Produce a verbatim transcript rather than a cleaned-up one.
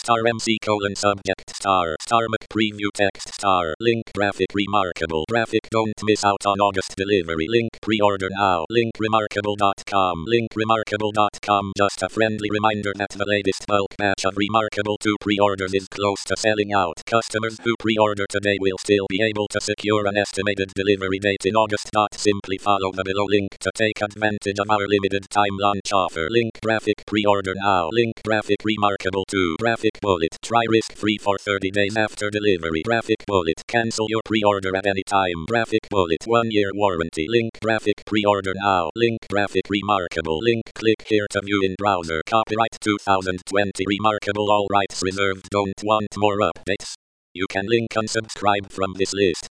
star MC colon subject star star Mac preview text star link graphic remarkable graphic don't miss out on August delivery link pre-order now link remarkable dot com link remarkable dot com just a friendly reminder that the latest bulk batch of Remarkable two pre-orders is close to selling out. Customers who pre-order today will still be able to secure an estimated delivery date in August. Simply follow the below link to take advantage of our limited time launch offer. Link graphic pre-order now. Link graphic Remarkable two graphic bullet. Try risk-free for thirty days after delivery. Graphic bullet. Cancel your pre-order at any time. Graphic bullet. One year warranty. Link graphic pre-order now. Link graphic Remarkable. Link click here to view in browser. Copyright two thousand twenty Remarkable, all rights reserved. Don't want more updates? You can link unsubscribe from this list.